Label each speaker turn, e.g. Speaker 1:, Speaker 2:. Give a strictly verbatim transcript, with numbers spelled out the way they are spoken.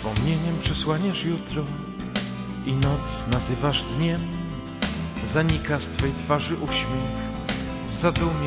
Speaker 1: Wspomnieniem przesłaniasz jutro i noc nazywasz dniem. Zanika z twej twarzy uśmiech w zadumie.